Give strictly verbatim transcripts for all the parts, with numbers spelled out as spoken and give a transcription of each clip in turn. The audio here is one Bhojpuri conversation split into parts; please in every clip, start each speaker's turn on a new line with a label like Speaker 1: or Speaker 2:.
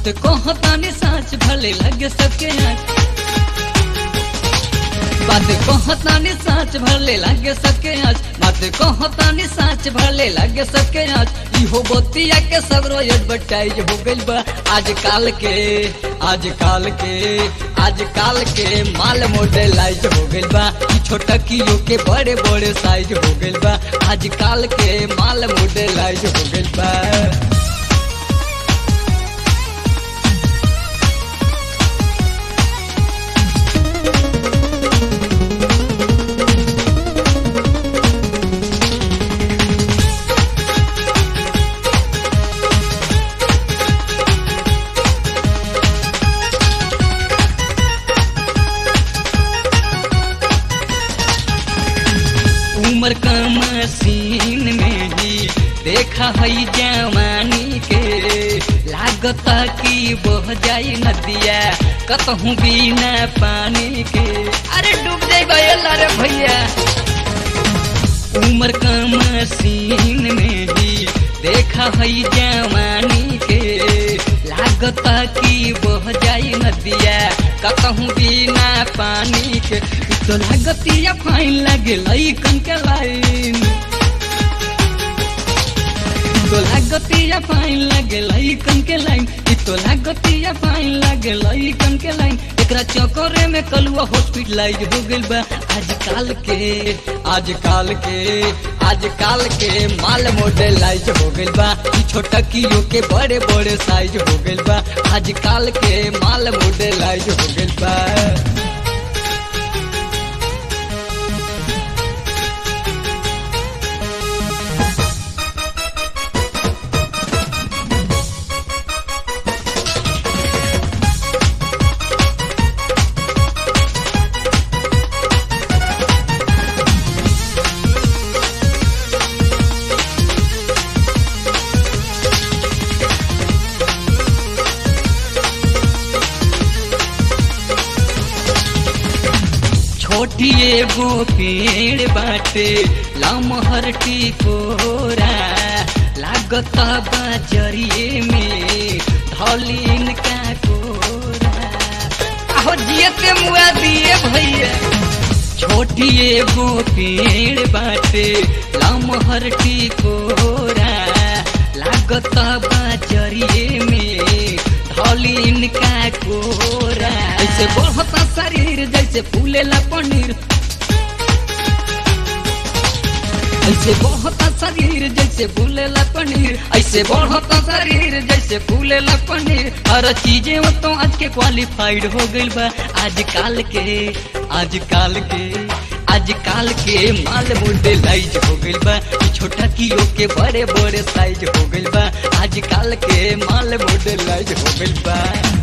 Speaker 1: बात कहतानी साच भले लगे सबके आज बात कहतानी साच भले लगे सबके आज बात कहतानी साच भले लगे सबके आज इहो बतिया के सगरो एडवर्टाइज हो गइल बा आजकल के आजकल के आजकल के माल मॉडलाइज हो गइल बा छोटा किलो के बड़े बड़े साइज हो गइल बा आजकल के माल मॉडलाइज हो गइल बा। उमर का मसीन में ही देखा है जवानी के लागता कि बह जाई नदिया कतहूँ बिना पानी के अरे डूब जाए रे भैया। उमर का मसीन में ही देखा है जवानी के लागता कि बह जाई नदिया कतहूँ बिना पानी के तो लागतिया फाइन लगे लइकन के लाइन तो लागतिया फाइन लगे लइकन के लाइन तो लागतिया फाइन लगे लइकन के लाइन एकरा चक्कर में कलुआ हॉस्पिटलाइज हो गइल बा आजकल के आजकल के आजकल के माल मॉडलाइज हो गइल बा छोटा किलो के बड़े बड़े साइज हो गइल बा आजकल के माल मॉडलाइज हो गइल बा। छोटी एगो पेड़ बाटे लमहर टिकोरा लागता बाजरिए में धौलीन का कोरा आहो जियते मुआ दिए भैया। छोटी एगो पेड़ बाटे लमहर टिकोरा लागता बाजरिए में धौलीन का कोरा ऐसे बढ़ता शरीर जैसे फूलेला पनीर ऐसे बढ़ता शरीर जैसे फूलेला पनीर ऐसे बढ़ता शरीर जैसे फूलेला पनीर हर चीजें वो तो आज के क्वालिफाइड हो गइल बा आजकल के आजकल के आजकल के माल मॉडलाइज हो गइल बा छोटा किलो के बड़े बड़े साइज हो गइल बा आजकल के माल मॉडलाइज हो गइल बा।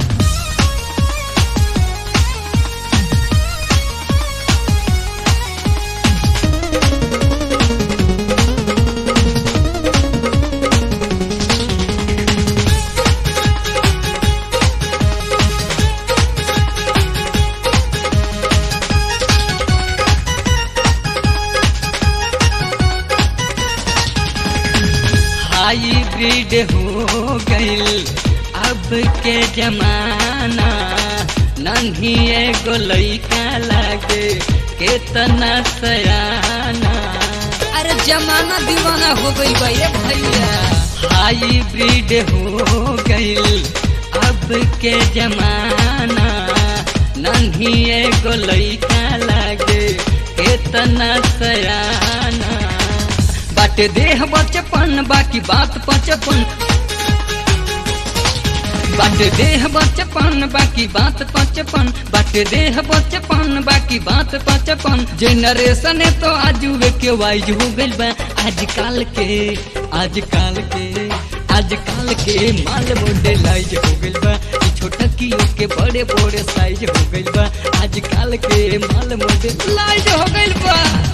Speaker 1: हाइब्रिड हो गइल अब के जमाना नन्ही एगो लइका लागे केतना सयाना अरे जमाना दीवाना हो गई बा ये भैया। हाइब्रिड हो गइल अब के जमाना नन्ही एगो लइका लागे केतना सयाना बाटे देह बचपन बाकी बात पचपन बाटे देह बचपन बाकी बात पचपन बाटे देह बचपन बाकी बात पचपन जेनरेशन तो आजुए के वाइज हो गइल बा आजकल के आजकल के आजकल के माल मॉडलाइज हो गइल बा छोटा किलो के बड़े बड़े साइज हो गइल बा आजकल के माल मॉडलाइज हो गइल बा।